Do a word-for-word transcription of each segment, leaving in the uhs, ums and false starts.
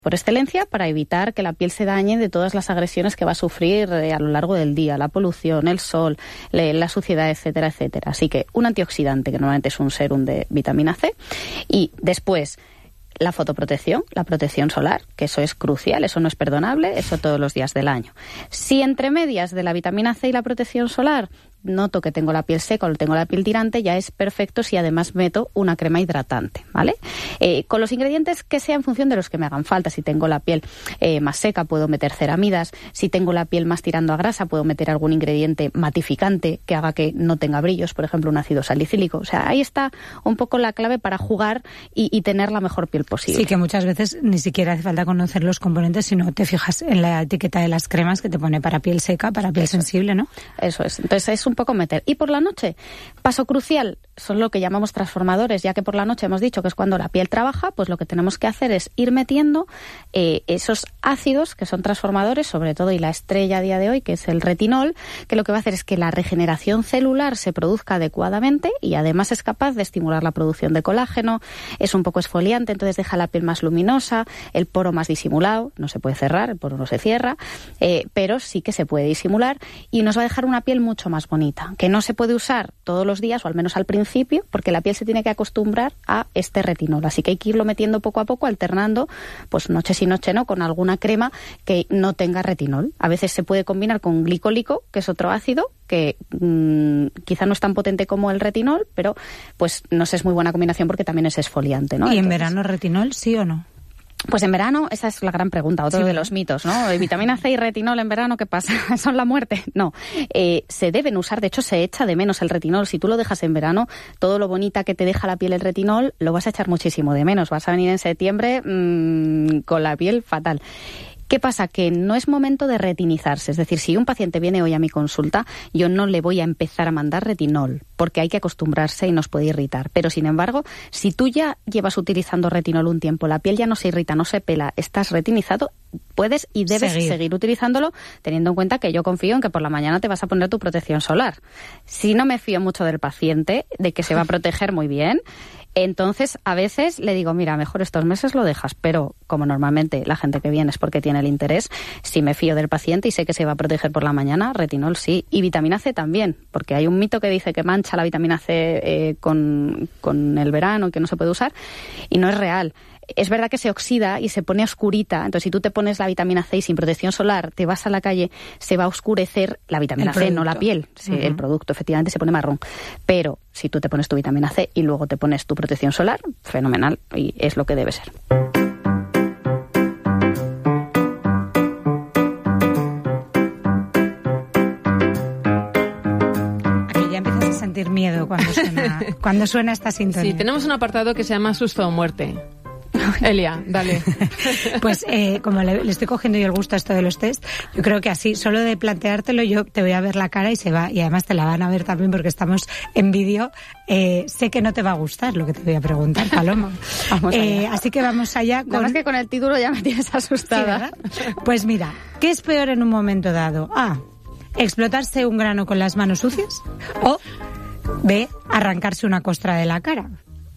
por excelencia para evitar que la piel se dañe de todas las agresiones que va a sufrir eh, a lo largo del día, la polución, el sol, le, la suciedad, etcétera, etcétera. Así que un antioxidante, que normalmente es un serum de vitamina C, y después la fotoprotección, la protección solar, que eso es crucial, eso no es perdonable, eso todos los días del año. Si entre medias de la vitamina C y la protección solar noto que tengo la piel seca o tengo la piel tirante, ya es perfecto si además meto una crema hidratante, ¿vale? Eh, con los ingredientes que sea en función de los que me hagan falta. Si tengo la piel eh, más seca, puedo meter ceramidas. Si tengo la piel más tirando a grasa, puedo meter algún ingrediente matificante que haga que no tenga brillos, por ejemplo, un ácido salicílico. O sea, ahí está un poco la clave para jugar y, y tener la mejor piel posible. Sí, que muchas veces ni siquiera hace falta conocer los componentes, sino te fijas en la etiqueta de las cremas que te pone para piel seca, para piel Eso. sensible, ¿no? Eso es. Entonces es un poco meter. Y por la noche, paso crucial, son lo que llamamos transformadores, ya que por la noche hemos dicho que es cuando la piel trabaja, pues lo que tenemos que hacer es ir metiendo eh, esos ácidos que son transformadores, sobre todo, y la estrella a día de hoy, que es el retinol, que lo que va a hacer es que la regeneración celular se produzca adecuadamente y además es capaz de estimular la producción de colágeno, es un poco esfoliante, entonces deja la piel más luminosa, el poro más disimulado, no se puede cerrar, el poro no se cierra, eh, pero sí que se puede disimular y nos va a dejar una piel mucho más bonita, que no se puede usar todos los días, o al menos al principio, porque la piel se tiene que acostumbrar a este retinol. Así que hay que irlo metiendo poco a poco, alternando, pues noche sí noche no, con alguna crema que no tenga retinol. A veces se puede combinar con glicólico, que es otro ácido, que mmm, quizá no es tan potente como el retinol, pero pues no sé, es muy buena combinación porque también es esfoliante, ¿no? ¿Y Entonces, en verano retinol, sí o no? Pues en verano, esa es la gran pregunta, otro sí, de los mitos, ¿no? Vitamina C y retinol en verano, ¿qué pasa? ¿Son la muerte? No, eh, se deben usar, de hecho se echa de menos el retinol. Si tú lo dejas en verano, todo lo bonita que te deja la piel el retinol, lo vas a echar muchísimo de menos. Vas a venir en septiembre mmm, con la piel fatal. ¿Qué pasa? Que no es momento de retinizarse. Es decir, si un paciente viene hoy a mi consulta, yo no le voy a empezar a mandar retinol, porque hay que acostumbrarse y nos puede irritar. Pero, sin embargo, si tú ya llevas utilizando retinol un tiempo, la piel ya no se irrita, no se pela, estás retinizado, puedes y debes seguir. seguir utilizándolo, teniendo en cuenta que yo confío en que por la mañana te vas a poner tu protección solar. Si no me fío mucho del paciente, de que se va a proteger muy bien, entonces a veces le digo, mira, mejor estos meses lo dejas, pero como normalmente la gente que viene es porque tiene el interés, si me fío del paciente y sé que se va a proteger por la mañana, retinol sí, y vitamina C también, porque hay un mito que dice que mancha la vitamina C eh, con, con el verano y que no se puede usar, y no es real. Es verdad que se oxida y se pone oscurita, entonces si tú te pones la vitamina C y sin protección solar te vas a la calle, se va a oscurecer la vitamina C, no la piel. Sí, uh-huh. El producto efectivamente se pone marrón. Pero si tú te pones tu vitamina C y luego te pones tu protección solar, fenomenal, y es lo que debe ser. Aquí ya empiezas a sentir miedo cuando suena, cuando suena esta sintonía. Sí, tenemos un apartado que se llama Susto o Muerte. Elia, dale. Pues eh, como le, le estoy cogiendo yo el gusto a esto de los test, yo creo que así, solo de planteártelo, yo te voy a ver la cara y se va, y además te la van a ver también porque estamos en vídeo. Eh, sé que no te va a gustar lo que te voy a preguntar, Paloma. Vamos eh, así que vamos allá. Con... Además que con el título ya me tienes asustada. Sí, pues mira, ¿qué es peor en un momento dado? A, explotarse un grano con las manos sucias, o B, arrancarse una costra de la cara.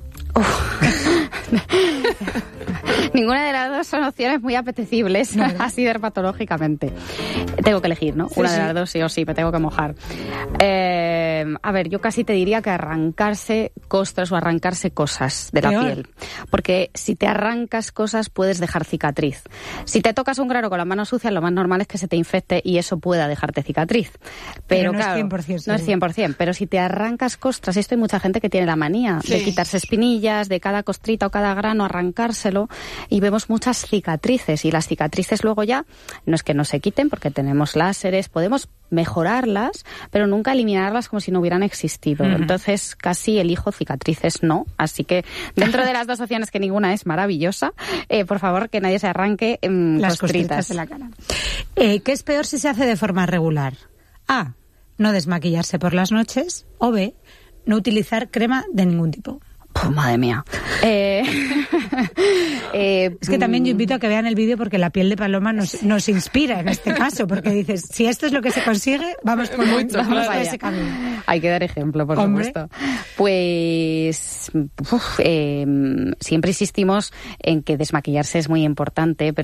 Ninguna de las dos son opciones muy apetecibles, ¿no? Así dermatológicamente. Tengo que elegir, ¿no? Sí, Una sí. de las dos sí o sí, me tengo que mojar. Eh, a ver, yo casi te diría que arrancarse costras o arrancarse cosas de la Peor. piel. Porque si te arrancas cosas puedes dejar cicatriz. Si te tocas un grano con las manos sucias, lo más normal es que se te infecte y eso pueda dejarte cicatriz. Pero, pero no claro, es cien por ciento. No es cien por ciento. Pero si te arrancas costras, esto hay mucha gente que tiene la manía sí. de quitarse espinillas, de cada costrita o cada grano arrancárselo, y vemos muchas cicatrices, y las cicatrices luego ya no es que no se quiten porque tenemos láseres, podemos mejorarlas, pero nunca eliminarlas como si no hubieran existido. Uh-huh. Entonces casi elijo cicatrices no, así que dentro de las dos opciones, que ninguna es maravillosa, eh, por favor que nadie se arranque eh, las costritas de la cara. Eh, ¿Qué es peor si se hace de forma regular? A, no desmaquillarse por las noches, o B, no utilizar crema de ningún tipo. Oh, madre mía. Eh, eh, es que también yo invito a que vean el vídeo porque la piel de paloma nos, nos inspira en este caso, porque dices, si esto es lo que se consigue, vamos por mucho, vamos a ese camino. Hay que dar ejemplo, por Hombre. supuesto. Pues uf, eh, siempre insistimos en que desmaquillarse es muy importante, pero